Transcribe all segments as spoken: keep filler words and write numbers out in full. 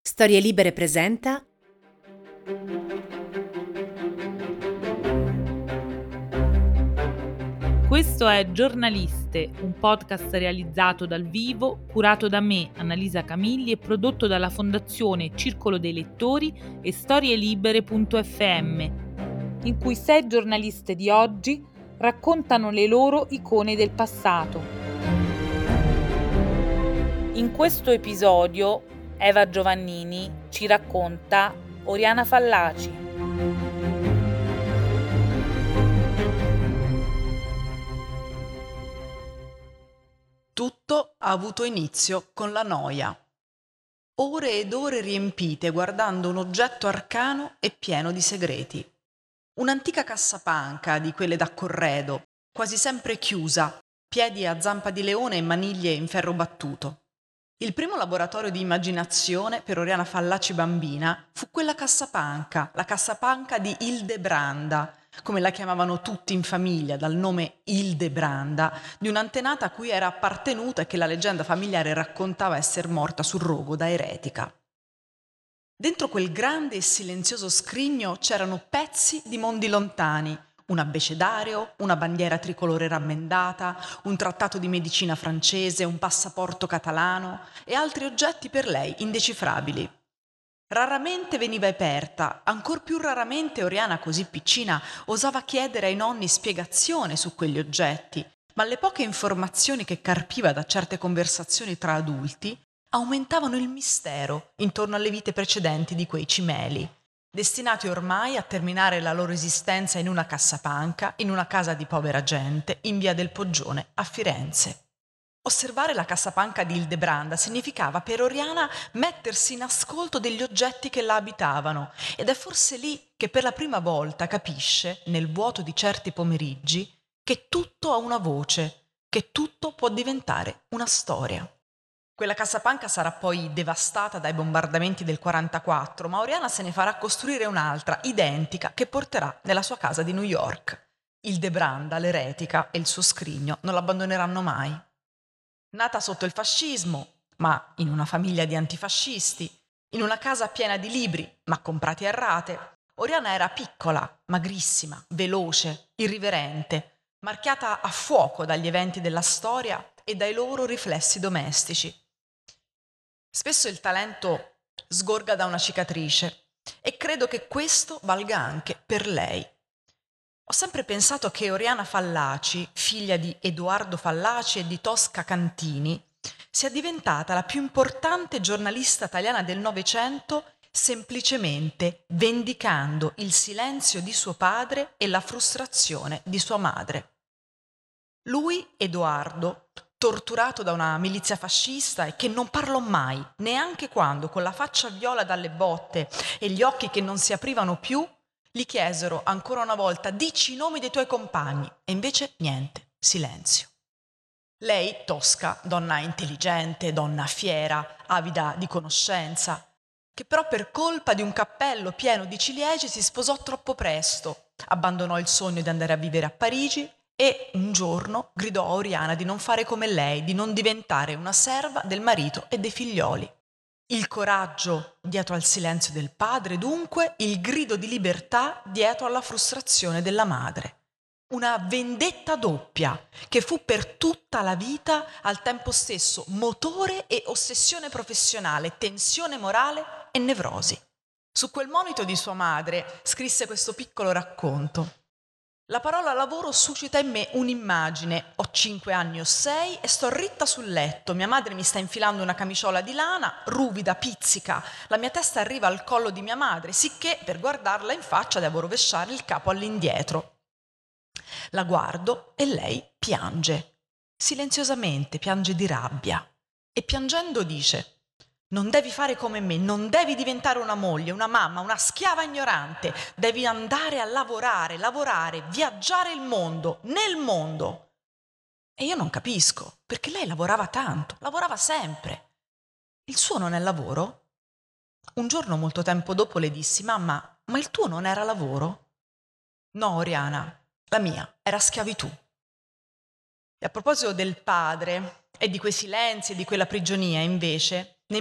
Storie Libere presenta Questo è Giornaliste, un podcast realizzato dal vivo, curato da me, Annalisa Camilli, e prodotto dalla Fondazione Circolo dei Lettori e storielibere punto effe emme, in cui sei giornaliste di oggi raccontano le loro icone del passato. In questo episodio Eva Giovannini ci racconta Oriana Fallaci. Tutto ha avuto inizio con la noia. Ore ed ore riempite guardando un oggetto arcano e pieno di segreti. Un'antica cassapanca di quelle da corredo, quasi sempre chiusa, piedi a zampa di leone e maniglie in ferro battuto. Il primo laboratorio di immaginazione per Oriana Fallaci bambina fu quella cassapanca, la cassapanca di Ildebranda, come la chiamavano tutti in famiglia, dal nome Ildebranda, di un'antenata a cui era appartenuta e che la leggenda familiare raccontava essere morta sul rogo da eretica. Dentro quel grande e silenzioso scrigno c'erano pezzi di mondi lontani, un abbecedario, una bandiera tricolore rammendata, un trattato di medicina francese, un passaporto catalano e altri oggetti per lei indecifrabili. Raramente veniva aperta, ancor più raramente Oriana, così piccina, osava chiedere ai nonni spiegazione su quegli oggetti, ma le poche informazioni che carpiva da certe conversazioni tra adulti aumentavano il mistero intorno alle vite precedenti di quei cimeli, destinati ormai a terminare la loro esistenza in una cassapanca, in una casa di povera gente, in via del Poggione a Firenze. Osservare la cassapanca di Ildebranda significava per Oriana mettersi in ascolto degli oggetti che la abitavano, ed è forse lì che per la prima volta capisce, nel vuoto di certi pomeriggi, che tutto ha una voce, che tutto può diventare una storia. Quella cassapanca sarà poi devastata dai bombardamenti del quarantaquattro, ma Oriana se ne farà costruire un'altra, identica, che porterà nella sua casa di New York. Ildebranda, l'eretica e il suo scrigno non l'abbandoneranno mai. Nata sotto il fascismo, ma in una famiglia di antifascisti, in una casa piena di libri, ma comprati a rate, Oriana era piccola, magrissima, veloce, irriverente, marchiata a fuoco dagli eventi della storia e dai loro riflessi domestici. Spesso il talento sgorga da una cicatrice e credo che questo valga anche per lei. Ho sempre pensato che Oriana Fallaci, figlia di Edoardo Fallaci e di Tosca Cantini, sia diventata la più importante giornalista italiana del Novecento semplicemente vendicando il silenzio di suo padre e la frustrazione di sua madre. Lui, Edoardo, torturato da una milizia fascista e che non parlò mai, neanche quando, con la faccia viola dalle botte e gli occhi che non si aprivano più, gli chiesero ancora una volta: dici i nomi dei tuoi compagni, e invece niente, silenzio. Lei, Tosca, donna intelligente, donna fiera, avida di conoscenza, che però per colpa di un cappello pieno di ciliegie si sposò troppo presto, abbandonò il sogno di andare a vivere a Parigi e un giorno gridò a Oriana di non fare come lei, di non diventare una serva del marito e dei figlioli. Il coraggio dietro al silenzio del padre, dunque, il grido di libertà dietro alla frustrazione della madre. Una vendetta doppia che fu per tutta la vita al tempo stesso motore e ossessione professionale, tensione morale e nevrosi. Su quel monito di sua madre scrisse questo piccolo racconto. La parola lavoro suscita in me un'immagine. Ho cinque anni o sei e sto ritta sul letto. Mia madre mi sta infilando una camiciola di lana, ruvida, pizzica. La mia testa arriva al collo di mia madre, sicché per guardarla in faccia devo rovesciare il capo all'indietro. La guardo e lei piange. Silenziosamente piange di rabbia. E piangendo dice: non devi fare come me, non devi diventare una moglie, una mamma, una schiava ignorante. Devi andare a lavorare, lavorare, viaggiare il mondo, nel mondo. E io non capisco, perché lei lavorava tanto, lavorava sempre. Il suo non è lavoro? Un giorno, molto tempo dopo, le dissi: mamma, ma il tuo non era lavoro? No, Oriana, la mia era schiavitù. E a proposito del padre e di quei silenzi e di quella prigionia, invece, Nel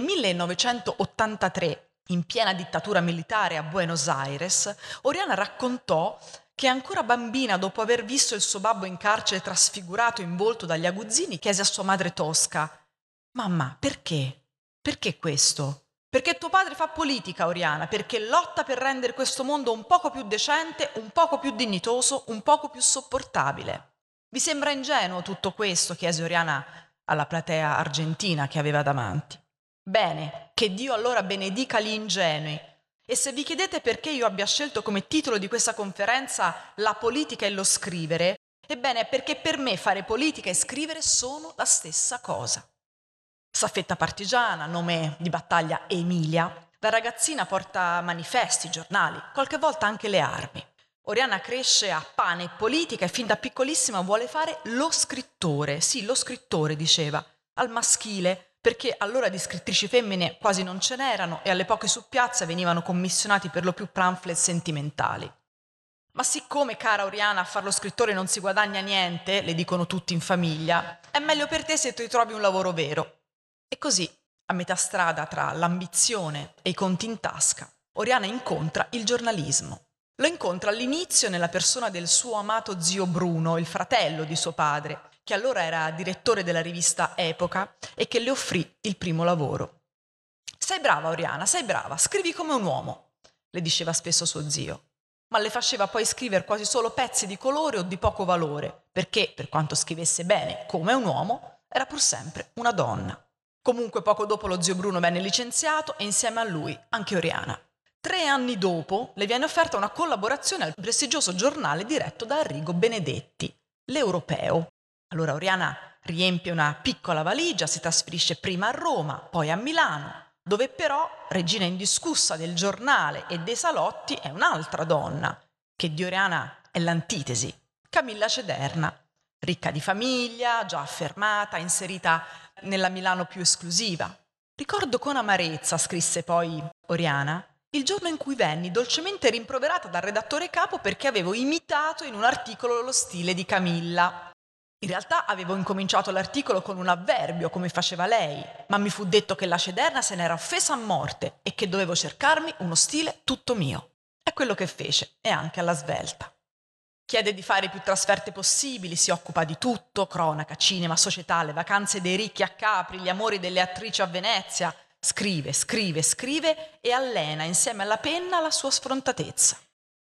millenovecentottantatré, in piena dittatura militare a Buenos Aires, Oriana raccontò che ancora bambina, dopo aver visto il suo babbo in carcere trasfigurato in volto dagli aguzzini, chiese a sua madre tosca: «Mamma, perché? Perché questo?» «Perché tuo padre fa politica, Oriana, perché lotta per rendere questo mondo un poco più decente, un poco più dignitoso, un poco più sopportabile». «Vi sembra ingenuo tutto questo?» chiese Oriana alla platea argentina che aveva davanti. «Bene, che Dio allora benedica gli ingenui. E se vi chiedete perché io abbia scelto come titolo di questa conferenza La politica e lo scrivere, ebbene è perché per me fare politica e scrivere sono la stessa cosa». Staffetta partigiana, nome di battaglia Emilia, la ragazzina porta manifesti, giornali, qualche volta anche le armi. Oriana cresce a pane e politica e fin da piccolissima vuole fare lo scrittore. Sì, lo scrittore, diceva, al maschile, perché allora di scrittrici femmine quasi non ce n'erano e alle poche su piazza venivano commissionati per lo più pamphlet sentimentali. «Ma siccome, cara Oriana, a far lo scrittore non si guadagna niente», le dicono tutti in famiglia, «è meglio per te se ti trovi un lavoro vero». E così, a metà strada tra l'ambizione e i conti in tasca, Oriana incontra il giornalismo. Lo incontra all'inizio nella persona del suo amato zio Bruno, il fratello di suo padre, che allora era direttore della rivista Epoca e che le offrì il primo lavoro. «Sei brava, Oriana, sei brava, scrivi come un uomo», le diceva spesso suo zio, ma le faceva poi scrivere quasi solo pezzi di colore o di poco valore, perché, per quanto scrivesse bene come un uomo, era pur sempre una donna. Comunque poco dopo lo zio Bruno venne licenziato e insieme a lui anche Oriana. Tre anni dopo le viene offerta una collaborazione al prestigioso giornale diretto da Arrigo Benedetti, L'Europeo. Allora Oriana riempie una piccola valigia, si trasferisce prima a Roma, poi a Milano, dove però, regina indiscussa del giornale e dei salotti, è un'altra donna, che di Oriana è l'antitesi, Camilla Cederna, ricca di famiglia, già affermata, inserita nella Milano più esclusiva. «Ricordo con amarezza», scrisse poi Oriana, «il giorno in cui venni dolcemente rimproverata dal redattore capo perché avevo imitato in un articolo lo stile di Camilla. In realtà avevo incominciato l'articolo con un avverbio, come faceva lei, ma mi fu detto che la Cederna se n'era offesa a morte e che dovevo cercarmi uno stile tutto mio. È quello che fece, e anche alla svelta. Chiede di fare più trasferte possibili, si occupa di tutto, cronaca, cinema, società, le vacanze dei ricchi a Capri, gli amori delle attrici a Venezia. Scrive, scrive, scrive e allena insieme alla penna la sua sfrontatezza.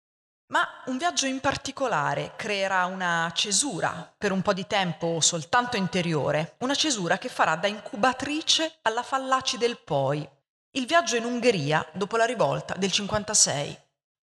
Ma un viaggio in particolare creerà una cesura, per un po' di tempo soltanto interiore, una cesura che farà da incubatrice alla Fallaci del poi. Il viaggio in Ungheria dopo la rivolta del cinquantasei.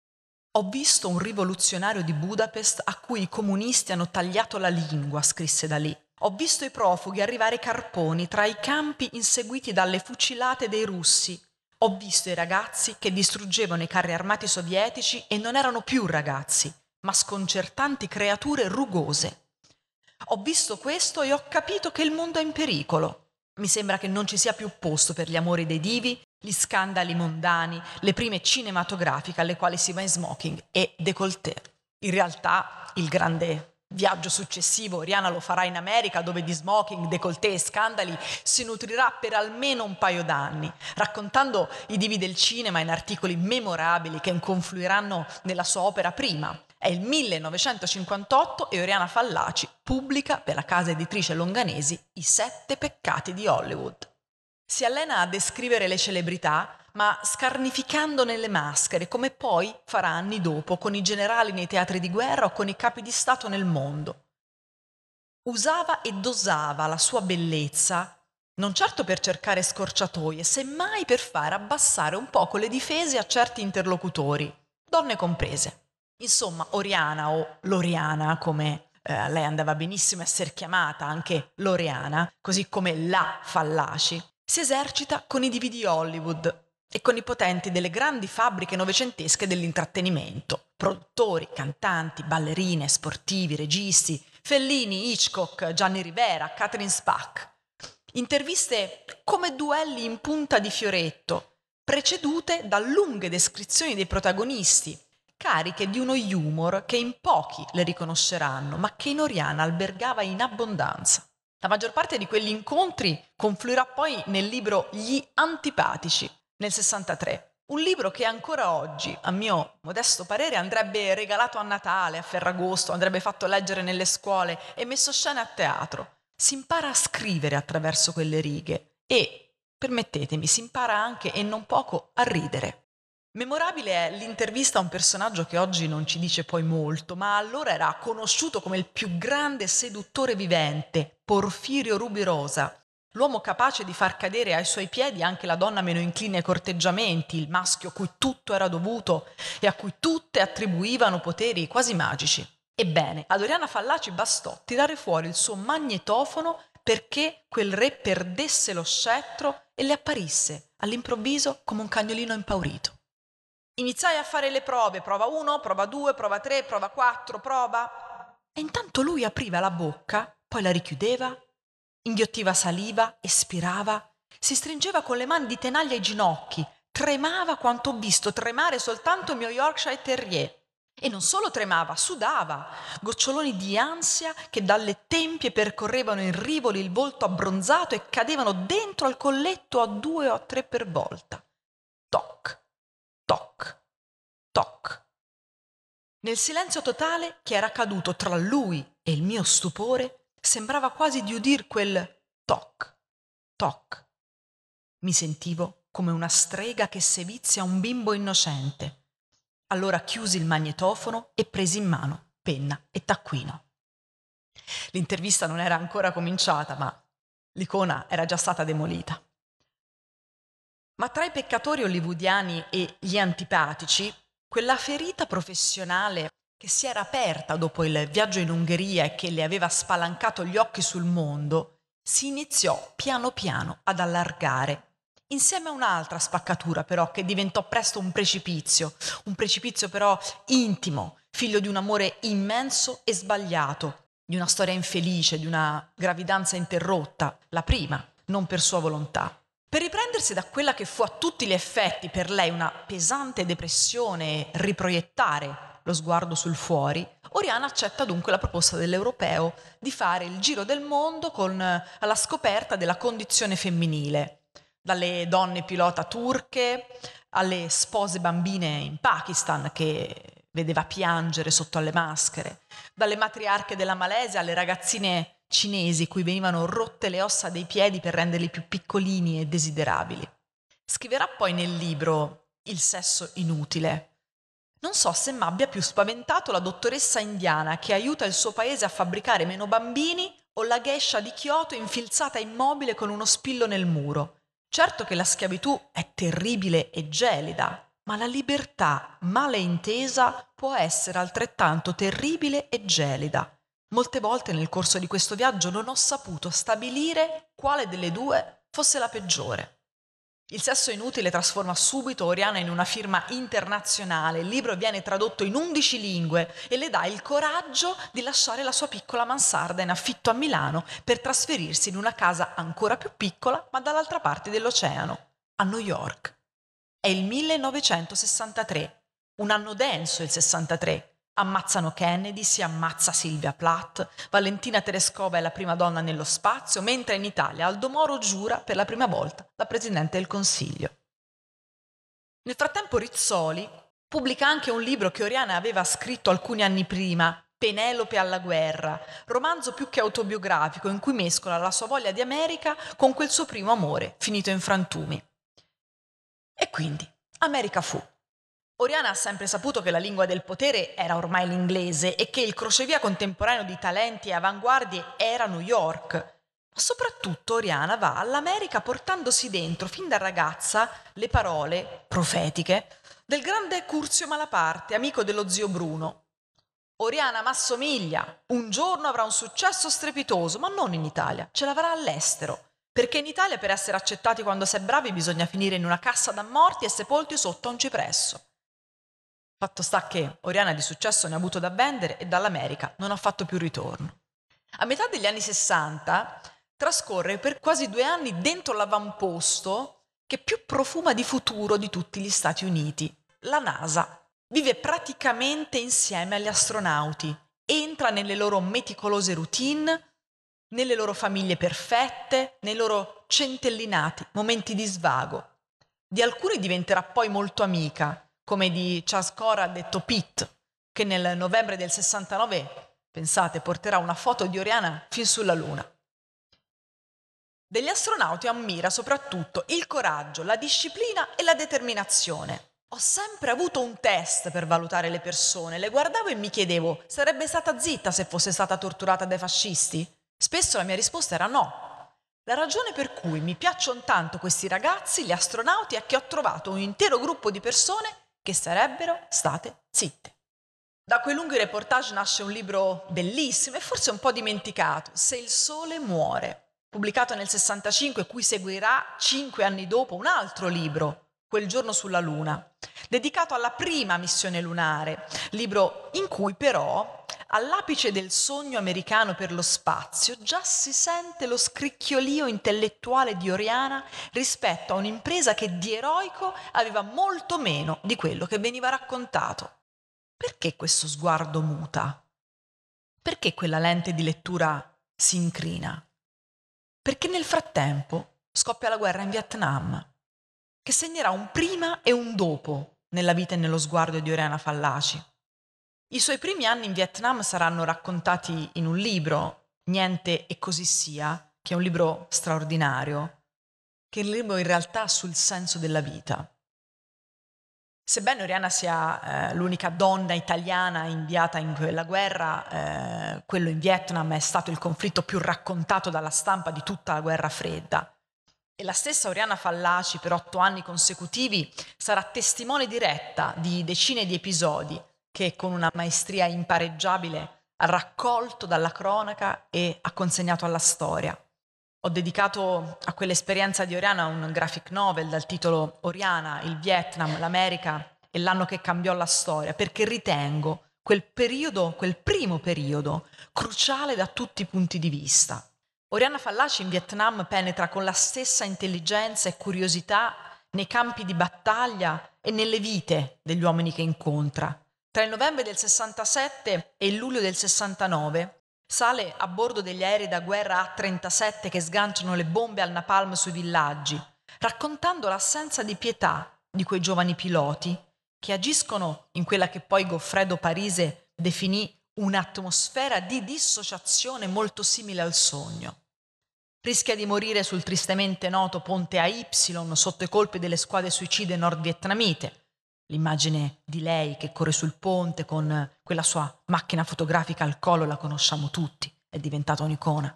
«Ho visto un rivoluzionario di Budapest a cui i comunisti hanno tagliato la lingua», scrisse da lì. «Ho visto i profughi arrivare carponi tra i campi inseguiti dalle fucilate dei russi. Ho visto i ragazzi che distruggevano i carri armati sovietici e non erano più ragazzi, ma sconcertanti creature rugose. Ho visto questo e ho capito che il mondo è in pericolo. Mi sembra che non ci sia più posto per gli amori dei divi, gli scandali mondani, le prime cinematografiche alle quali si va in smoking e décolleté». In realtà il grande viaggio successivo Oriana lo farà in America, dove di smoking, décolleté e scandali si nutrirà per almeno un paio d'anni, raccontando i divi del cinema in articoli memorabili che confluiranno nella sua opera prima. È il millenovecentocinquantotto e Oriana Fallaci pubblica per la casa editrice Longanesi I sette peccati di Hollywood. Si allena a descrivere le celebrità, ma scarnificandone le maschere, come poi farà anni dopo con i generali nei teatri di guerra o con i capi di Stato nel mondo. Usava e dosava la sua bellezza, non certo per cercare scorciatoie, semmai per far abbassare un poco le difese a certi interlocutori, donne comprese. Insomma, Oriana o Loriana, come eh, lei andava benissimo a essere chiamata, anche Loriana, così come la Fallaci, si esercita con i divi di Hollywood e con i potenti delle grandi fabbriche novecentesche dell'intrattenimento, produttori, cantanti, ballerine, sportivi, registi, Fellini, Hitchcock, Gianni Rivera, Catherine Spack. Interviste come duelli in punta di fioretto, precedute da lunghe descrizioni dei protagonisti, cariche di uno humor che in pochi le riconosceranno, ma che in Oriana albergava in abbondanza. La maggior parte di quegli incontri confluirà poi nel libro Gli Antipatici, nel sessantatré. Un libro che ancora oggi, a mio modesto parere, andrebbe regalato a Natale, a Ferragosto, andrebbe fatto leggere nelle scuole e messo scena a teatro. Si impara a scrivere attraverso quelle righe e, permettetemi, si impara anche, e non poco, a ridere. Memorabile è l'intervista a un personaggio che oggi non ci dice poi molto, ma allora era conosciuto come il più grande seduttore vivente, Porfirio Rubirosa, l'uomo capace di far cadere ai suoi piedi anche la donna meno incline ai corteggiamenti, il maschio a cui tutto era dovuto e a cui tutte attribuivano poteri quasi magici. Ebbene, ad Oriana Fallaci bastò tirare fuori il suo magnetofono perché quel re perdesse lo scettro e le apparisse all'improvviso come un cagnolino impaurito. Iniziai a fare le prove, prova uno, prova due, prova tre, prova quattro, prova... E intanto lui apriva la bocca, poi la richiudeva, inghiottiva saliva, espirava, si stringeva con le mani di tenaglia ai ginocchi, tremava quanto ho visto tremare soltanto il mio Yorkshire Terrier. E non solo tremava, sudava, goccioloni di ansia che dalle tempie percorrevano in rivoli il volto abbronzato e cadevano dentro al colletto a due o a tre per volta. Toc. Toc, toc. Nel silenzio totale che era caduto tra lui e il mio stupore, sembrava quasi di udir quel toc, toc. Mi sentivo come una strega che sevizia un bimbo innocente. Allora chiusi il magnetofono e presi in mano penna e taccuino. L'intervista non era ancora cominciata, ma l'icona era già stata demolita. Ma tra i peccatori hollywoodiani e gli antipatici, quella ferita professionale che si era aperta dopo il viaggio in Ungheria e che le aveva spalancato gli occhi sul mondo, si iniziò piano piano ad allargare, insieme a un'altra spaccatura però che diventò presto un precipizio, un precipizio però intimo, figlio di un amore immenso e sbagliato, di una storia infelice, di una gravidanza interrotta, la prima, non per sua volontà. Per riprendersi da quella che fu a tutti gli effetti per lei una pesante depressione e riproiettare lo sguardo sul fuori, Oriana accetta dunque la proposta dell'europeo di fare il giro del mondo con alla scoperta della condizione femminile, dalle donne pilota turche alle spose bambine in Pakistan che vedeva piangere sotto alle maschere, dalle matriarche della Malesia alle ragazzine cinesi cui venivano rotte le ossa dei piedi per renderli più piccolini e desiderabili. Scriverà poi nel libro Il sesso inutile. Non so se m'abbia più spaventato la dottoressa indiana che aiuta il suo paese a fabbricare meno bambini o la geisha di Kyoto infilzata immobile con uno spillo nel muro. Certo che la schiavitù è terribile e gelida, ma la libertà male intesa può essere altrettanto terribile e gelida. Molte volte nel corso di questo viaggio non ho saputo stabilire quale delle due fosse la peggiore. Il sesso inutile trasforma subito Oriana in una firma internazionale, il libro viene tradotto in undici lingue e le dà il coraggio di lasciare la sua piccola mansarda in affitto a Milano per trasferirsi in una casa ancora più piccola ma dall'altra parte dell'oceano, a New York. È il millenovecentosessantatré, un anno denso il sessantatré. Ammazzano Kennedy, si ammazza Silvia Plath, Valentina Tereskova è la prima donna nello spazio, mentre in Italia Aldo Moro giura per la prima volta da Presidente del Consiglio. Nel frattempo Rizzoli pubblica anche un libro che Oriana aveva scritto alcuni anni prima, Penelope alla guerra, romanzo più che autobiografico in cui mescola la sua voglia di America con quel suo primo amore, finito in frantumi. E quindi America fu. Oriana ha sempre saputo che la lingua del potere era ormai l'inglese e che il crocevia contemporaneo di talenti e avanguardie era New York. Ma soprattutto Oriana va all'America portandosi dentro, fin da ragazza, le parole profetiche del grande Curzio Malaparte, amico dello zio Bruno. Oriana m'assomiglia, un giorno avrà un successo strepitoso, ma non in Italia, ce l'avrà all'estero. Perché in Italia per essere accettati quando si è bravi bisogna finire in una cassa da morti e sepolti sotto a un cipresso. Fatto sta che Oriana di successo ne ha avuto da vendere e dall'America non ha fatto più ritorno. A metà degli anni sessanta trascorre per quasi due anni dentro l'avamposto che più profuma di futuro di tutti gli Stati Uniti, la NASA. Vive praticamente insieme agli astronauti, entra nelle loro meticolose routine, nelle loro famiglie perfette, nei loro centellinati momenti di svago. Di alcuni diventerà poi molto amica, come di Chas Cora detto Pete, che nel novembre del sessantanove, pensate, porterà una foto di Oriana fin sulla Luna. Degli astronauti ammira soprattutto il coraggio, la disciplina e la determinazione. Ho sempre avuto un test per valutare le persone, le guardavo e mi chiedevo, sarebbe stata zitta se fosse stata torturata dai fascisti? Spesso la mia risposta era no. La ragione per cui mi piacciono tanto questi ragazzi, gli astronauti, è che ho trovato un intero gruppo di persone che sarebbero state zitte. Da quei lunghi reportage nasce un libro bellissimo e forse un po' dimenticato, Se il sole muore, pubblicato nel sessantacinque, cui seguirà cinque anni dopo un altro libro, Quel giorno sulla Luna, dedicato alla prima missione lunare, libro in cui però, all'apice del sogno americano per lo spazio, già si sente lo scricchiolio intellettuale di Oriana rispetto a un'impresa che di eroico aveva molto meno di quello che veniva raccontato. Perché questo sguardo muta? Perché quella lente di lettura si incrina? Perché nel frattempo scoppia la guerra in Vietnam, che segnerà un prima e un dopo nella vita e nello sguardo di Oriana Fallaci. I suoi primi anni in Vietnam saranno raccontati in un libro, Niente e così sia, che è un libro straordinario, che è un libro in realtà sul senso della vita. Sebbene Oriana sia eh, l'unica donna italiana inviata in quella guerra, eh, quello in Vietnam è stato il conflitto più raccontato dalla stampa di tutta la guerra fredda. E la stessa Oriana Fallaci per otto anni consecutivi sarà testimone diretta di decine di episodi che con una maestria impareggiabile ha raccolto dalla cronaca e ha consegnato alla storia. Ho dedicato a quell'esperienza di Oriana un graphic novel dal titolo Oriana, il Vietnam, l'America e l'anno che cambiò la storia, perché ritengo quel periodo, quel primo periodo, cruciale da tutti i punti di vista. Oriana Fallaci in Vietnam penetra con la stessa intelligenza e curiosità nei campi di battaglia e nelle vite degli uomini che incontra. Tra il novembre del sessantasette e il luglio del sessantanove sale a bordo degli aerei da guerra A trentasette che sganciano le bombe al napalm sui villaggi, raccontando l'assenza di pietà di quei giovani piloti che agiscono in quella che poi Goffredo Parise definì un'atmosfera di dissociazione molto simile al sogno. Rischia di morire sul tristemente noto ponte A Y sotto i colpi delle squadre suicide nord-vietnamite. L'immagine di lei che corre sul ponte con quella sua macchina fotografica al collo la conosciamo tutti, è diventata un'icona.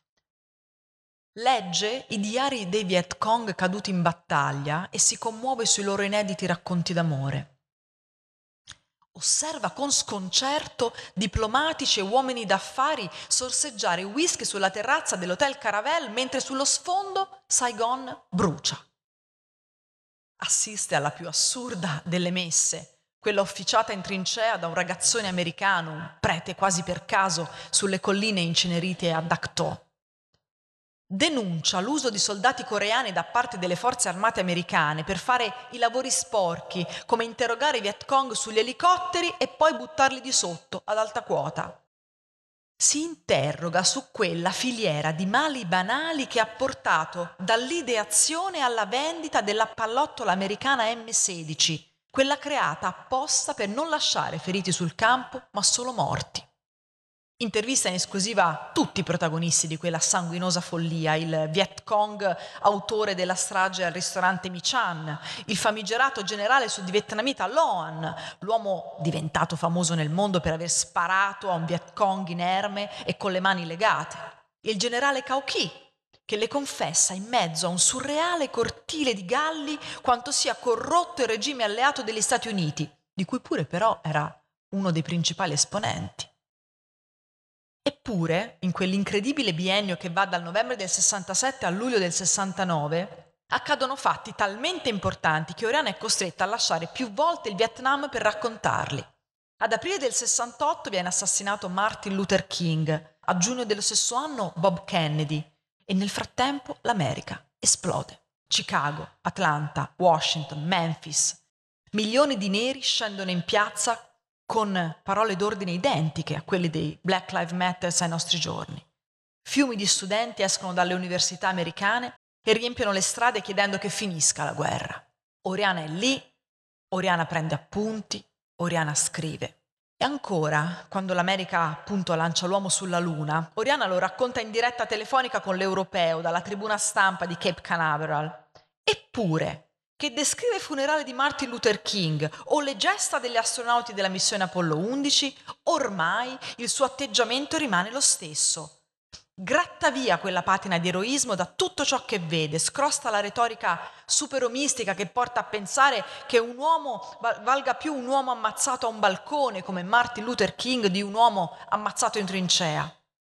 Legge i diari dei Viet Cong caduti in battaglia e si commuove sui loro inediti racconti d'amore. Osserva con sconcerto diplomatici e uomini d'affari sorseggiare whisky sulla terrazza dell'Hotel Caravelle mentre sullo sfondo Saigon brucia. Assiste alla più assurda delle messe, quella officiata in trincea da un ragazzone americano, un prete quasi per caso, sulle colline incenerite a Dak To. Denuncia l'uso di soldati coreani da parte delle forze armate americane per fare i lavori sporchi, come interrogare i Viet Cong sugli elicotteri e poi buttarli di sotto ad alta quota. Si interroga su quella filiera di mali banali che ha portato dall'ideazione alla vendita della pallottola americana M sedici, quella creata apposta per non lasciare feriti sul campo, ma solo morti. Intervista in esclusiva tutti i protagonisti di quella sanguinosa follia, il Viet Cong autore della strage al ristorante Mi Chan, il famigerato generale sudvietnamita Lo Han, l'uomo diventato famoso nel mondo per aver sparato a un Viet Cong inerme e con le mani legate, il generale Cao Ki, che le confessa in mezzo a un surreale cortile di galli quanto sia corrotto il regime alleato degli Stati Uniti, di cui pure però era uno dei principali esponenti. Eppure, in quell'incredibile biennio che va dal novembre del sessantasette al luglio del sessantanove, accadono fatti talmente importanti che Oriana è costretta a lasciare più volte il Vietnam per raccontarli. Ad aprile del sessantotto viene assassinato Martin Luther King, a giugno dello stesso anno Bob Kennedy, e nel frattempo l'America esplode. Chicago, Atlanta, Washington, Memphis. Milioni di neri scendono in piazza con parole d'ordine identiche a quelle dei Black Lives Matter ai nostri giorni. Fiumi di studenti escono dalle università americane e riempiono le strade chiedendo che finisca la guerra. Oriana è lì, Oriana prende appunti, Oriana scrive. E ancora, quando l'America appunto lancia l'uomo sulla Luna, Oriana lo racconta in diretta telefonica con l'Europeo dalla tribuna stampa di Cape Canaveral. Eppure, che descrive il funerale di Martin Luther King o le gesta degli astronauti della missione Apollo undici, ormai il suo atteggiamento rimane lo stesso. Gratta via quella patina di eroismo da tutto ciò che vede, scrosta la retorica superomistica che porta a pensare che un uomo valga più un uomo ammazzato a un balcone come Martin Luther King di un uomo ammazzato in trincea.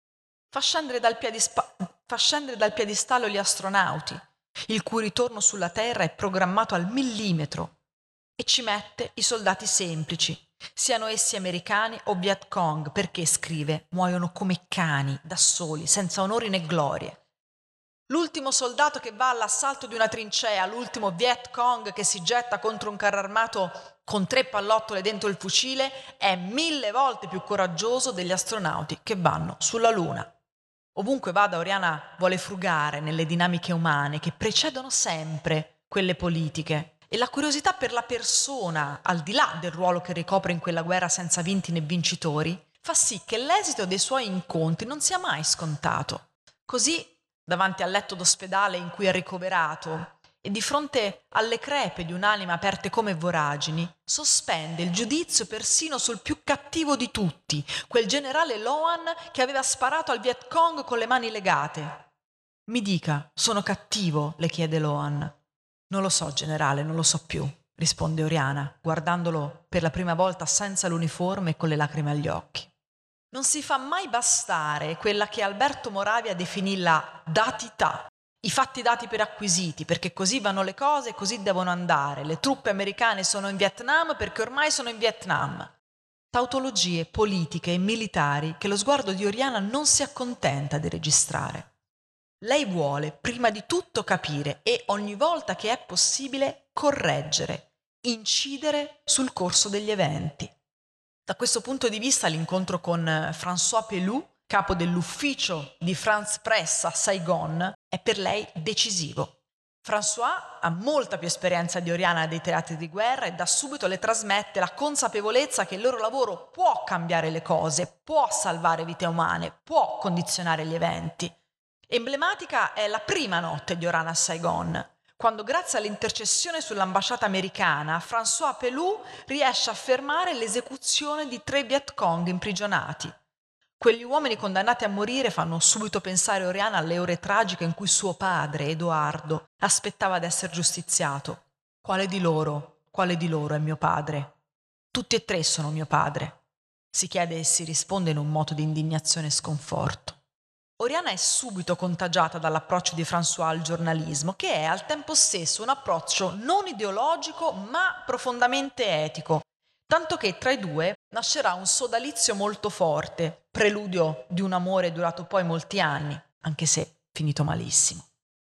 Fa scendere dal, piedispa- fa scendere dal piedistallo gli astronauti, il cui ritorno sulla Terra è programmato al millimetro, e ci mette i soldati semplici, siano essi americani o Viet Cong, perché, scrive, muoiono come cani, da soli, senza onori né glorie. L'ultimo soldato che va all'assalto di una trincea, l'ultimo Viet Cong che si getta contro un carro armato con tre pallottole dentro il fucile, è mille volte più coraggioso degli astronauti che vanno sulla Luna. Ovunque vada, Oriana vuole frugare nelle dinamiche umane che precedono sempre quelle politiche. E la curiosità per la persona, al di là del ruolo che ricopre in quella guerra senza vinti né vincitori, fa sì che l'esito dei suoi incontri non sia mai scontato. Così, davanti al letto d'ospedale in cui è ricoverato e di fronte alle crepe di un'anima aperte come voragini, sospende il giudizio persino sul più cattivo di tutti, quel generale Loan che aveva sparato al Viet Cong con le mani legate. «Mi dica, sono cattivo?» le chiede Loan. «Non lo so, generale, non lo so più», risponde Oriana, guardandolo per la prima volta senza l'uniforme e con le lacrime agli occhi. Non si fa mai bastare quella che Alberto Moravia definì la datità, i fatti dati per acquisiti, perché così vanno le cose e così devono andare. Le truppe americane sono in Vietnam perché ormai sono in Vietnam. Tautologie politiche e militari che lo sguardo di Oriana non si accontenta di registrare. Lei vuole prima di tutto capire e ogni volta che è possibile correggere, incidere sul corso degli eventi. Da questo punto di vista l'incontro con François Pelloux, capo dell'ufficio di France Press a Saigon, è per lei decisivo. François ha molta più esperienza di Oriana dei teatri di guerra e da subito le trasmette la consapevolezza che il loro lavoro può cambiare le cose, può salvare vite umane, può condizionare gli eventi. Emblematica è la prima notte di Oriana a Saigon, quando grazie all'intercessione sull'ambasciata americana François Pelloux riesce a fermare l'esecuzione di tre Viet Cong imprigionati. Quegli uomini condannati a morire fanno subito pensare Oriana alle ore tragiche in cui suo padre, Edoardo, aspettava di essere giustiziato. «Quale di loro? Quale di loro è mio padre?» «Tutti e tre sono mio padre», si chiede e si risponde in un moto di indignazione e sconforto. Oriana è subito contagiata dall'approccio di François al giornalismo, che è al tempo stesso un approccio non ideologico ma profondamente etico, tanto che tra i due nascerà un sodalizio molto forte, preludio di un amore durato poi molti anni, anche se finito malissimo.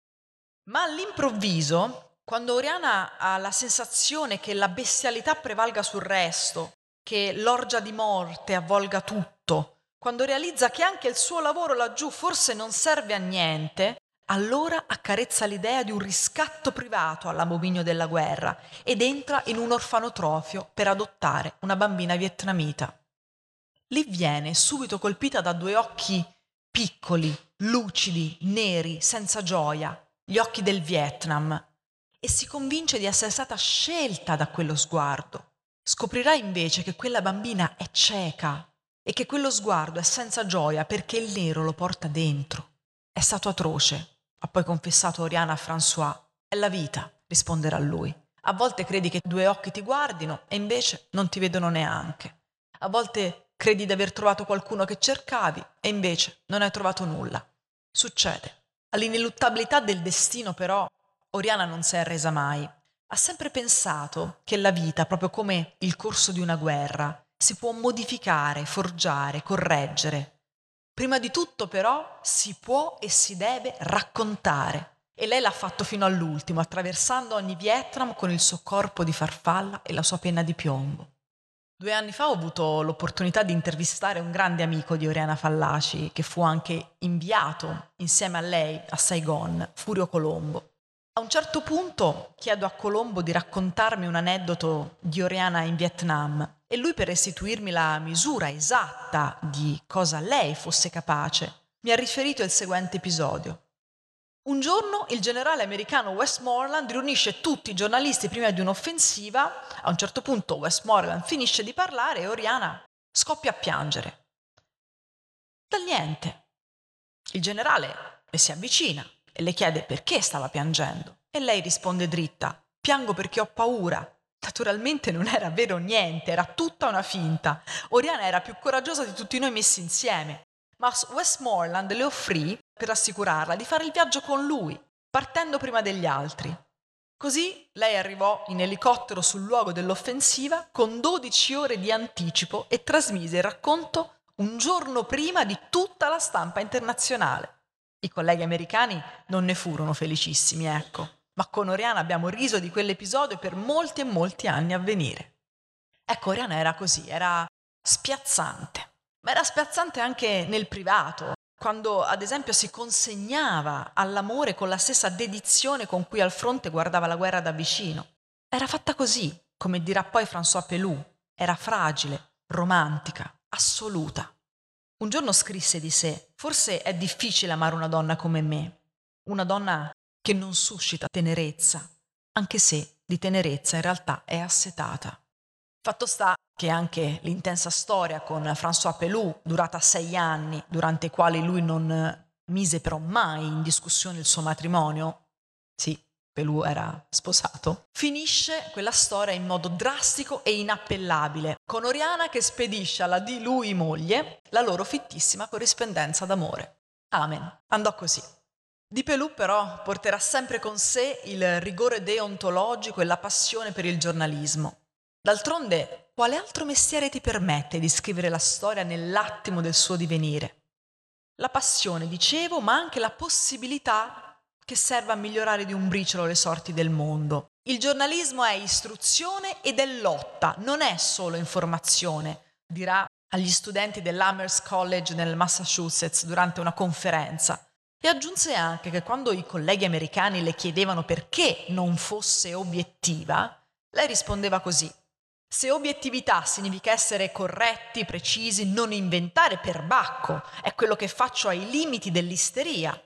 Ma all'improvviso, quando Oriana ha la sensazione che la bestialità prevalga sul resto, che l'orgia di morte avvolga tutto, quando realizza che anche il suo lavoro laggiù forse non serve a niente, allora accarezza l'idea di un riscatto privato all'abominio della guerra ed entra in un orfanotrofio per adottare una bambina vietnamita. Lì viene subito colpita da due occhi piccoli, lucidi, neri, senza gioia, gli occhi del Vietnam, e si convince di essere stata scelta da quello sguardo. Scoprirà invece che quella bambina è cieca e che quello sguardo è senza gioia perché il nero lo porta dentro. È stato atroce, ha poi confessato Oriana a François. È la vita, risponderà lui. A volte credi che due occhi ti guardino e invece non ti vedono neanche. A volte credi di aver trovato qualcuno che cercavi e invece non hai trovato nulla. Succede. All'ineluttabilità del destino, però, Oriana non si è arresa mai. Ha sempre pensato che la vita, proprio come il corso di una guerra, si può modificare, forgiare, correggere. Prima di tutto, però, si può e si deve raccontare. E lei l'ha fatto fino all'ultimo, attraversando ogni Vietnam con il suo corpo di farfalla e la sua penna di piombo. Due anni fa ho avuto l'opportunità di intervistare un grande amico di Oriana Fallaci, che fu anche inviato insieme a lei a Saigon, Furio Colombo. A un certo punto chiedo a Colombo di raccontarmi un aneddoto di Oriana in Vietnam e lui, per restituirmi la misura esatta di cosa lei fosse capace, mi ha riferito il seguente episodio. Un giorno il generale americano Westmoreland riunisce tutti i giornalisti prima di un'offensiva. A un certo punto Westmoreland finisce di parlare e Oriana scoppia a piangere. Dal niente. Il generale le si avvicina e le chiede perché stava piangendo e lei risponde dritta: piango perché ho paura. Naturalmente non era vero niente, era tutta una finta. Oriana era più coraggiosa di tutti noi messi insieme, ma Westmoreland le offrì, per rassicurarla, di fare il viaggio con lui, partendo prima degli altri. Così lei arrivò in elicottero sul luogo dell'offensiva con dodici ore di anticipo e trasmise il racconto un giorno prima di tutta la stampa internazionale. I colleghi americani non ne furono felicissimi, ecco, ma con Oriana abbiamo riso di quell'episodio per molti e molti anni a venire. Ecco, Oriana era così, era spiazzante, ma era spiazzante anche nel privato, quando ad esempio si consegnava all'amore con la stessa dedizione con cui al fronte guardava la guerra da vicino. Era fatta così, come dirà poi François Pelou, era fragile, romantica, assoluta. Un giorno scrisse di sé: forse è difficile amare una donna come me, una donna che non suscita tenerezza, anche se di tenerezza in realtà è assetata. Fatto sta che anche l'intensa storia con François Pelou, durata sei anni, durante i quali lui non mise però mai in discussione il suo matrimonio, sì, Pelou era sposato, finisce quella storia in modo drastico e inappellabile, con Oriana che spedisce alla di lui moglie la loro fittissima corrispondenza d'amore. Amen. Andò così. Di Pelou però porterà sempre con sé il rigore deontologico e la passione per il giornalismo. D'altronde, quale altro mestiere ti permette di scrivere la storia nell'attimo del suo divenire? La passione, dicevo, ma anche la possibilità che serva a migliorare di un briciolo le sorti del mondo. Il giornalismo è istruzione ed è lotta, non è solo informazione, dirà agli studenti dell'Amherst College nel Massachusetts durante una conferenza. E aggiunse anche che quando i colleghi americani le chiedevano perché non fosse obiettiva, lei rispondeva così: se obiettività significa essere corretti, precisi, non inventare perbacco, è quello che faccio ai limiti dell'isteria.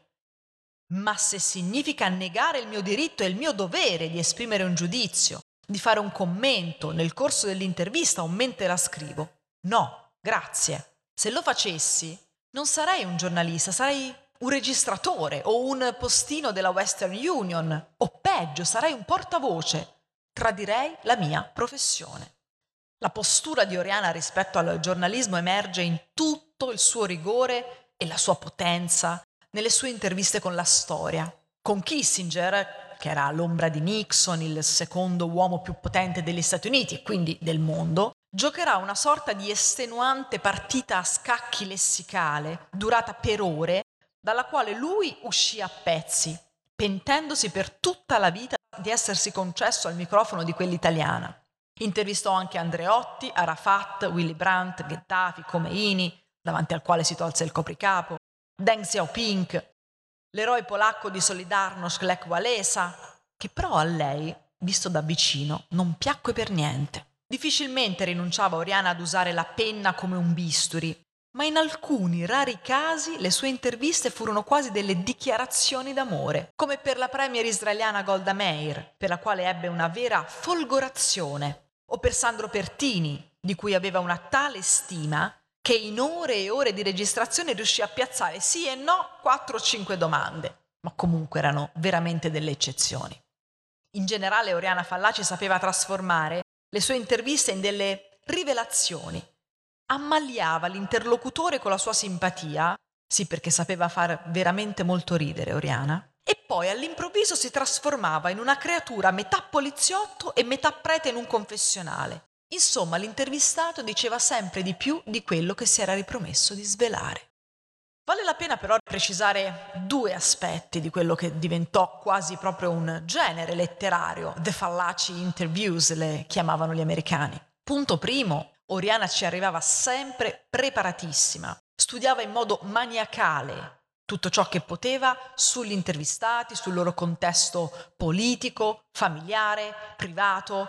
Ma se significa negare il mio diritto e il mio dovere di esprimere un giudizio, di fare un commento nel corso dell'intervista o mentre la scrivo, no, grazie. Se lo facessi, non sarei un giornalista, sarei un registratore o un postino della Western Union, o peggio, sarei un portavoce. Tradirei la mia professione. La postura di Oriana rispetto al giornalismo emerge in tutto il suo rigore e la sua potenza nelle sue interviste con la storia. Con Kissinger, che era all'ombra di Nixon, il secondo uomo più potente degli Stati Uniti e quindi del mondo, giocherà una sorta di estenuante partita a scacchi lessicale, durata per ore, dalla quale lui uscì a pezzi, pentendosi per tutta la vita di essersi concesso al microfono di quell'italiana. Intervistò anche Andreotti, Arafat, Willy Brandt, Gheddafi, Khomeini, davanti al quale si tolse il copricapo, Deng Xiaoping, l'eroe polacco di Solidarność, Lech Walesa, che però a lei, visto da vicino, non piacque per niente. Difficilmente rinunciava Oriana ad usare la penna come un bisturi, ma in alcuni rari casi le sue interviste furono quasi delle dichiarazioni d'amore, come per la premier israeliana Golda Meir, per la quale ebbe una vera folgorazione, o per Sandro Pertini, di cui aveva una tale stima che in ore e ore di registrazione riuscì a piazzare sì e no quattro o cinque domande, ma comunque erano veramente delle eccezioni. In generale Oriana Fallaci sapeva trasformare le sue interviste in delle rivelazioni. Ammaliava l'interlocutore con la sua simpatia, sì, perché sapeva far veramente molto ridere Oriana, e poi all'improvviso si trasformava in una creatura metà poliziotto e metà prete in un confessionale. Insomma, l'intervistato diceva sempre di più di quello che si era ripromesso di svelare. Vale la pena però precisare due aspetti di quello che diventò quasi proprio un genere letterario, The Fallaci Interviews le chiamavano gli americani. Punto primo, Oriana ci arrivava sempre preparatissima, studiava in modo maniacale tutto ciò che poteva sugli intervistati, sul loro contesto politico, familiare, privato.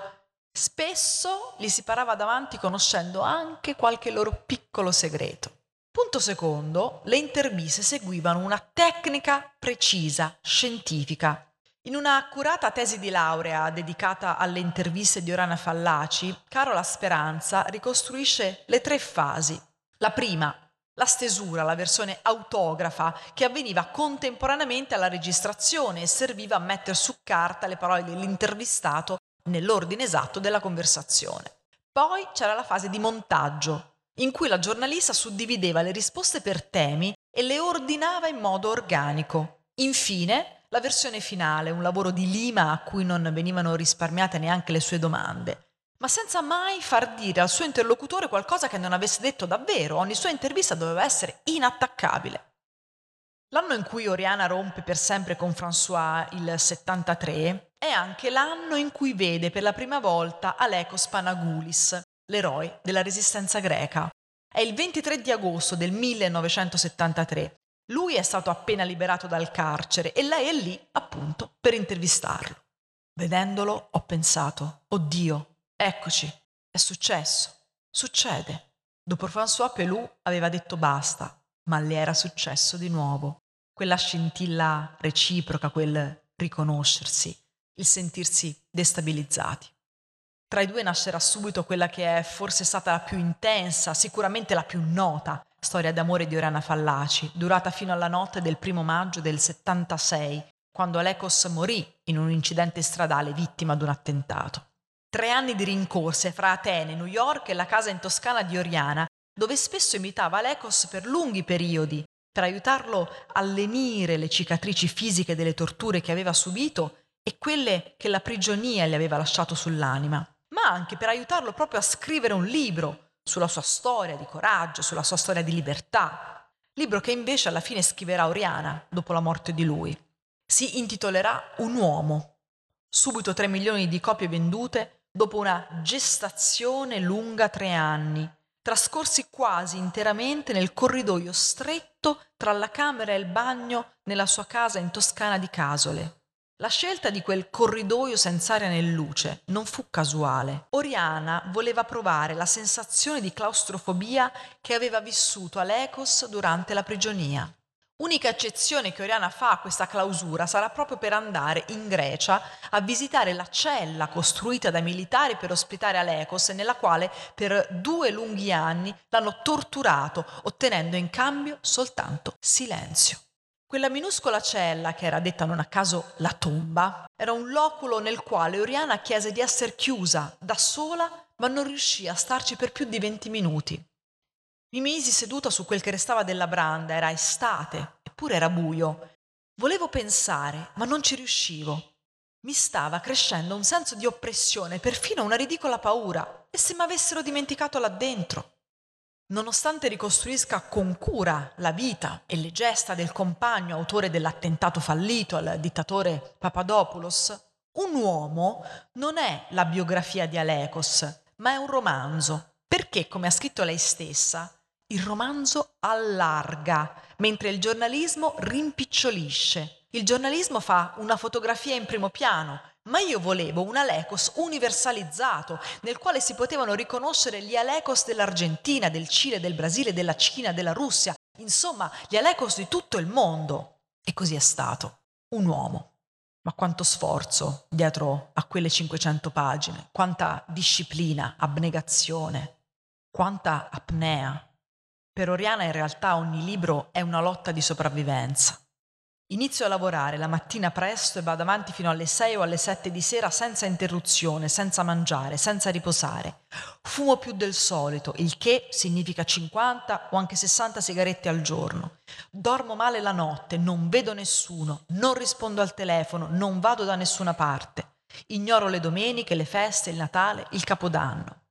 Spesso li si parava davanti conoscendo anche qualche loro piccolo segreto. Punto secondo, le interviste seguivano una tecnica precisa, scientifica. In una accurata tesi di laurea dedicata alle interviste di Oriana Fallaci, Carola Speranza ricostruisce le tre fasi. La prima, la stesura, la versione autografa, che avveniva contemporaneamente alla registrazione e serviva a mettere su carta le parole dell'intervistato nell'ordine esatto della conversazione. Poi c'era la fase di montaggio, in cui la giornalista suddivideva le risposte per temi e le ordinava in modo organico. Infine, la versione finale, un lavoro di lima a cui non venivano risparmiate neanche le sue domande, ma senza mai far dire al suo interlocutore qualcosa che non avesse detto davvero. Ogni sua intervista doveva essere inattaccabile. L'anno in cui Oriana rompe per sempre con François, il settantatré, è anche l'anno in cui vede per la prima volta Alekos Panagoulis, l'eroe della resistenza greca. È il ventitré di agosto del millenovecentosettantatré. Lui è stato appena liberato dal carcere e lei è lì, appunto, per intervistarlo. Vedendolo ho pensato, oddio, eccoci, è successo, succede. Dopo François Pelou aveva detto basta, ma le era successo di nuovo. Quella scintilla reciproca, quel riconoscersi, il sentirsi destabilizzati. Tra i due nascerà subito quella che è forse stata la più intensa, sicuramente la più nota, storia d'amore di Oriana Fallaci, durata fino alla notte del primo maggio del settantasei, quando Alekos morì in un incidente stradale vittima di un attentato. Tre anni di rincorse fra Atene, New York e la casa in Toscana di Oriana, dove spesso imitava Alekos per lunghi periodi, per aiutarlo a lenire le cicatrici fisiche delle torture che aveva subito e quelle che la prigionia gli aveva lasciato sull'anima, ma anche per aiutarlo proprio a scrivere un libro sulla sua storia di coraggio, sulla sua storia di libertà, libro che invece alla fine scriverà Oriana dopo la morte di lui. Si intitolerà Un uomo. Subito tre milioni di copie vendute dopo una gestazione lunga tre anni, trascorsi quasi interamente nel corridoio stretto tra la camera e il bagno nella sua casa in Toscana di Casole. La scelta di quel corridoio senza aria né luce non fu casuale. Oriana voleva provare la sensazione di claustrofobia che aveva vissuto Alekos durante la prigionia. Unica eccezione che Oriana fa a questa clausura sarà proprio per andare in Grecia a visitare la cella costruita dai militari per ospitare Alekos, nella quale per due lunghi anni l'hanno torturato, ottenendo in cambio soltanto silenzio. Quella minuscola cella, che era detta non a caso la tomba, era un loculo nel quale Oriana chiese di essere chiusa da sola, ma non riuscì a starci per più di venti minuti. Mi misi seduta su quel che restava della branda, era estate, eppure era buio. Volevo pensare, ma non ci riuscivo. Mi stava crescendo un senso di oppressione, perfino una ridicola paura. E se mi avessero dimenticato là dentro? Nonostante ricostruisca con cura la vita e le gesta del compagno autore dell'attentato fallito al dittatore Papadopoulos, Un uomo non è la biografia di Alekos, ma è un romanzo, perché, come ha scritto lei stessa, il romanzo allarga, mentre il giornalismo rimpicciolisce. Il giornalismo fa una fotografia in primo piano, ma io volevo un Alekos universalizzato, nel quale si potevano riconoscere gli Alekos dell'Argentina, del Cile, del Brasile, della Cina, della Russia, insomma gli Alekos di tutto il mondo. E così è stato. Un uomo. Ma quanto sforzo dietro a quelle cinquecento pagine, quanta disciplina, abnegazione, quanta apnea. Per Oriana in realtà ogni libro è una lotta di sopravvivenza. Inizio a lavorare la mattina presto e vado avanti fino alle sei o alle sette di sera senza interruzione, senza mangiare, senza riposare. Fumo più del solito, il che significa cinquanta o anche sessanta sigarette al giorno. Dormo male la notte, non vedo nessuno, non rispondo al telefono, non vado da nessuna parte. Ignoro le domeniche, le feste, il Natale, il Capodanno.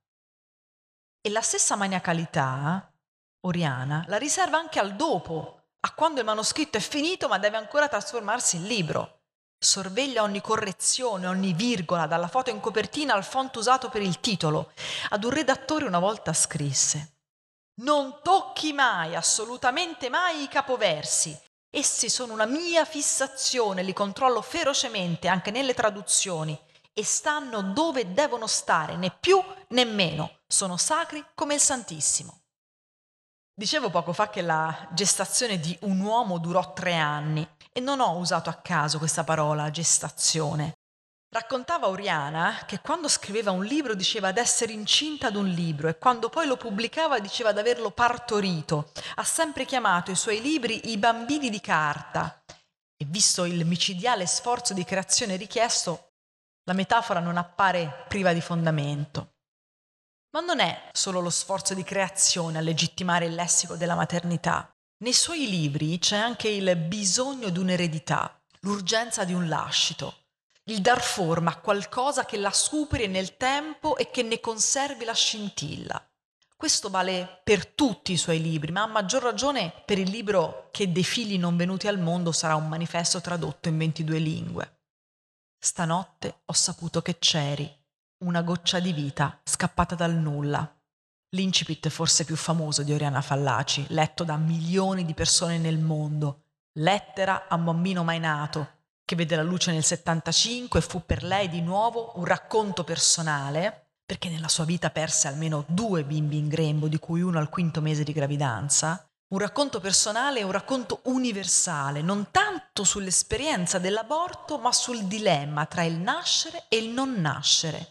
E la stessa maniacalità, Oriana, la riserva anche al dopo, a quando il manoscritto è finito ma deve ancora trasformarsi in libro. sorveglia ogni correzione, ogni virgola, dalla foto in copertina al font usato per il titolo. Ad un redattore una volta scrisse: «Non tocchi mai, assolutamente mai, i capoversi. Essi sono una mia fissazione, li controllo ferocemente anche nelle traduzioni e stanno dove devono stare, né più né meno. Sono sacri come il Santissimo». Dicevo poco fa che la gestazione di un uomo durò tre anni e non ho usato a caso questa parola, gestazione. Raccontava Oriana che quando scriveva un libro diceva d'essere incinta ad un libro e quando poi lo pubblicava diceva d'averlo partorito. Ha sempre chiamato i suoi libri i bambini di carta e visto il micidiale sforzo di creazione richiesto, la metafora non appare priva di fondamento. Ma non è solo lo sforzo di creazione a legittimare il lessico della maternità. Nei suoi libri c'è anche il bisogno di un'eredità, l'urgenza di un lascito, il dar forma a qualcosa che la superi nel tempo e che ne conservi la scintilla. Questo vale per tutti i suoi libri, ma a maggior ragione per il libro che dei figli non venuti al mondo sarà un manifesto tradotto in ventidue lingue. Stanotte ho saputo che c'eri, una goccia di vita scappata dal nulla. L'incipit forse più famoso di Oriana Fallaci, letto da milioni di persone nel mondo. Lettera a un bambino mai nato, che vede la luce nel settantacinque e fu per lei di nuovo un racconto personale, perché nella sua vita perse almeno due bimbi in grembo, di cui uno al quinto mese di gravidanza. Un racconto personale e un racconto universale, non tanto sull'esperienza dell'aborto, ma sul dilemma tra il nascere e il non nascere.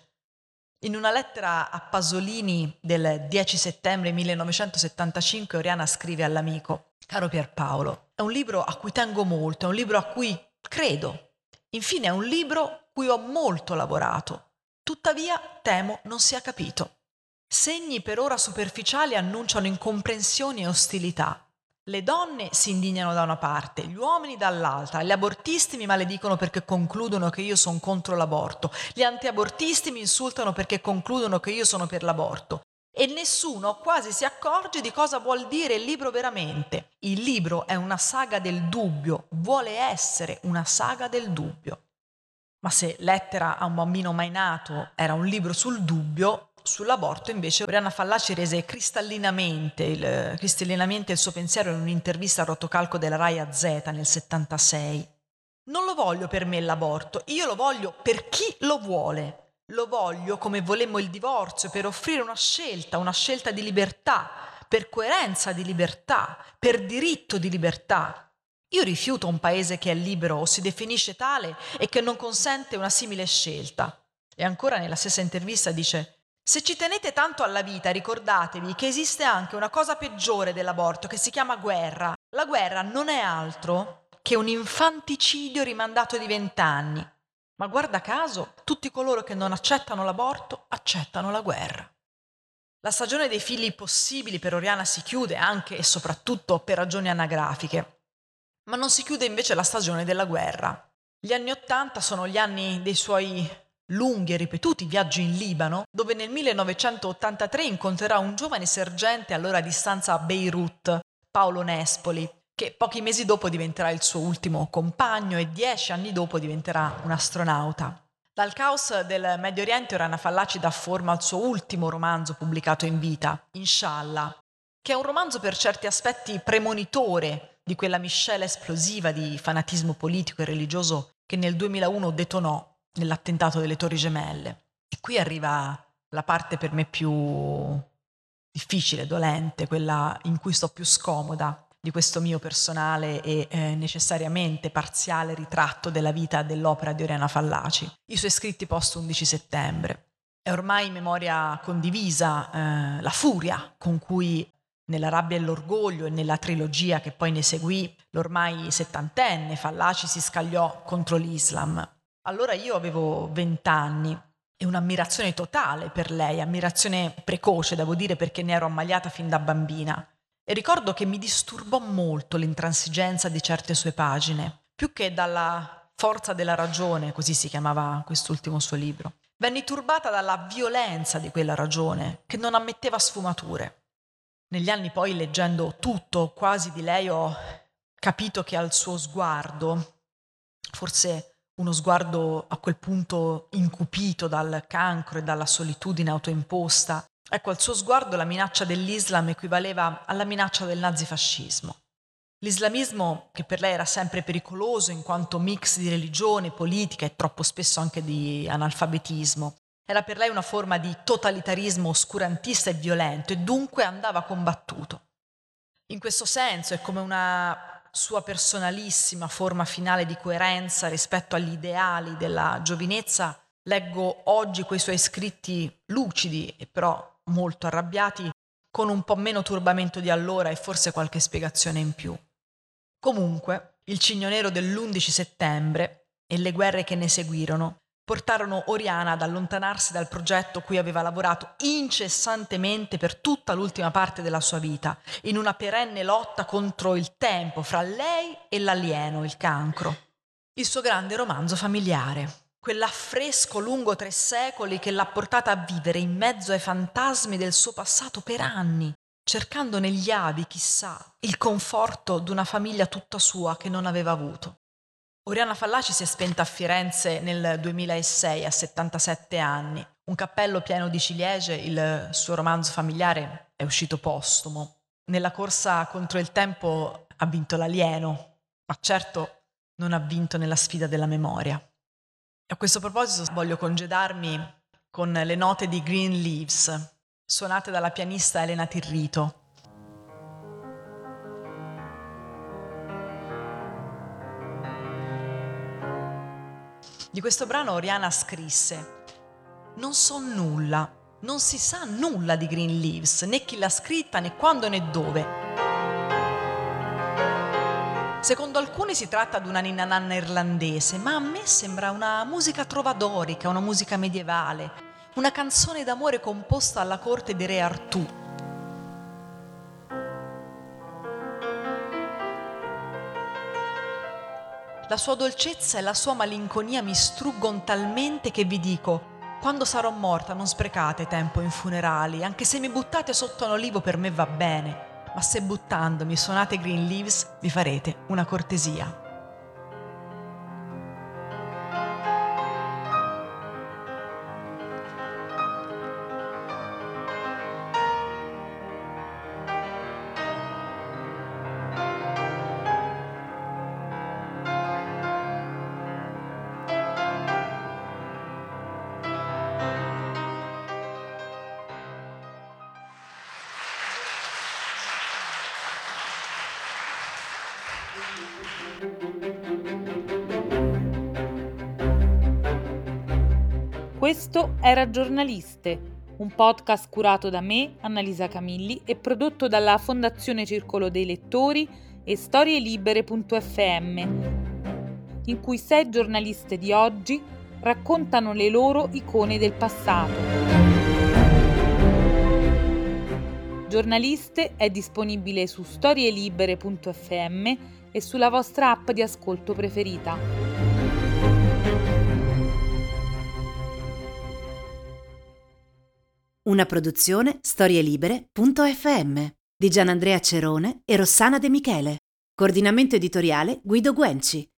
In una lettera a Pasolini del dieci settembre millenovecentosettantacinque, Oriana scrive all'amico: «Caro Pierpaolo, è un libro a cui tengo molto, è un libro a cui credo. Infine è un libro cui ho molto lavorato. Tuttavia temo non sia capito. Segni per ora superficiali annunciano incomprensioni e ostilità. Le donne si indignano da una parte, gli uomini dall'altra, gli abortisti mi maledicono perché concludono che io sono contro l'aborto, gli antiabortisti mi insultano perché concludono che io sono per l'aborto. E nessuno quasi si accorge di cosa vuol dire il libro veramente. Il libro è una saga del dubbio, vuole essere una saga del dubbio». Ma se Lettera a un bambino mai nato era un libro sul dubbio, sull'aborto invece Oriana Fallaci rese cristallinamente il, cristallinamente il suo pensiero in un'intervista a rotocalco della Rai a Z nel settantasei. «Non lo voglio per me l'aborto, io lo voglio per chi lo vuole. Lo voglio come volemmo il divorzio, per offrire una scelta, una scelta di libertà, per coerenza di libertà, per diritto di libertà. Io rifiuto un paese che è libero o si definisce tale e che non consente una simile scelta». E ancora nella stessa intervista dice: «Se ci tenete tanto alla vita, ricordatevi che esiste anche una cosa peggiore dell'aborto che si chiama guerra. La guerra non è altro che un infanticidio rimandato di vent'anni. Ma guarda caso, tutti coloro che non accettano l'aborto accettano la guerra». La stagione dei figli possibili per Oriana si chiude anche e soprattutto per ragioni anagrafiche. Ma non si chiude invece la stagione della guerra. Gli anni Ottanta sono gli anni dei suoi lunghi e ripetuti viaggi in Libano, dove nel millenovecentottantatré incontrerà un giovane sergente allora a distanza a Beirut, Paolo Nespoli, che pochi mesi dopo diventerà il suo ultimo compagno e dieci anni dopo diventerà un astronauta. Dal caos del Medio Oriente Oriana Fallaci dà forma al suo ultimo romanzo pubblicato in vita, Inshallah, che è un romanzo per certi aspetti premonitore di quella miscela esplosiva di fanatismo politico e religioso che nel duemilauno detonò nell'attentato delle Torri Gemelle. E qui arriva la parte per me più difficile, dolente, quella in cui sto più scomoda di questo mio personale e eh, necessariamente parziale ritratto della vita e dell'opera di Oriana Fallaci. I suoi scritti post undici settembre. È ormai memoria condivisa eh, la furia con cui nella rabbia e l'orgoglio e nella trilogia che poi ne seguì l'ormai settantenne Fallaci si scagliò contro l'Islam. Allora io avevo vent'anni e un'ammirazione totale per lei, ammirazione precoce devo dire perché ne ero ammaliata fin da bambina. E ricordo che mi disturbò molto l'intransigenza di certe sue pagine, più che dalla forza della ragione, così si chiamava quest'ultimo suo libro. Venni turbata dalla violenza di quella ragione, che non ammetteva sfumature. Negli anni poi, leggendo tutto quasi di lei, ho capito che al suo sguardo, forse uno sguardo a quel punto incupito dal cancro e dalla solitudine autoimposta. Ecco, al suo sguardo la minaccia dell'Islam equivaleva alla minaccia del nazifascismo. L'islamismo, che per lei era sempre pericoloso in quanto mix di religione, politica e troppo spesso anche di analfabetismo, era per lei una forma di totalitarismo oscurantista e violento e dunque andava combattuto. In questo senso è come una sua personalissima forma finale di coerenza rispetto agli ideali della giovinezza. Leggo oggi quei suoi scritti lucidi e però molto arrabbiati, con un po' meno turbamento di allora e forse qualche spiegazione in più. Comunque, il Cigno Nero dell'undici settembre e le guerre che ne seguirono portarono Oriana ad allontanarsi dal progetto cui aveva lavorato incessantemente per tutta l'ultima parte della sua vita, in una perenne lotta contro il tempo fra lei e l'alieno, il cancro. Il suo grande romanzo familiare, quell'affresco lungo tre secoli che l'ha portata a vivere in mezzo ai fantasmi del suo passato per anni, cercando negli avi, chissà, il conforto d'una famiglia tutta sua che non aveva avuto. Oriana Fallaci si è spenta a Firenze nel duemilasei, a settantasette anni. Un cappello pieno di ciliegie, il suo romanzo familiare è uscito postumo. Nella corsa contro il tempo ha vinto l'alieno, ma certo non ha vinto nella sfida della memoria. E a questo proposito voglio congedarmi con le note di Green Leaves, suonate dalla pianista Elena Tirrito. Di questo brano Oriana scrisse: «Non so nulla, non si sa nulla di Green Leaves, né chi l'ha scritta, né quando né dove. Secondo alcuni si tratta di una ninna nanna irlandese, ma a me sembra una musica trovadorica, una musica medievale, una canzone d'amore composta alla corte di re Artù. La sua dolcezza e la sua malinconia mi struggono talmente che vi dico, quando sarò morta non sprecate tempo in funerali, anche se mi buttate sotto un olivo per me va bene, ma se buttandomi suonate Green Leaves mi farete una cortesia». Questo era Giornaliste, un podcast curato da me, Annalisa Camilli, e prodotto dalla Fondazione Circolo dei Lettori e storielibere punto effe emme, in cui sei giornaliste di oggi raccontano le loro icone del passato. Giornaliste è disponibile su storielibere punto effe emme e sulla vostra app di ascolto preferita. Una produzione storielibere punto effe emme di Gianandrea Cerone e Rossana De Michele. Coordinamento editoriale Guido Guenci.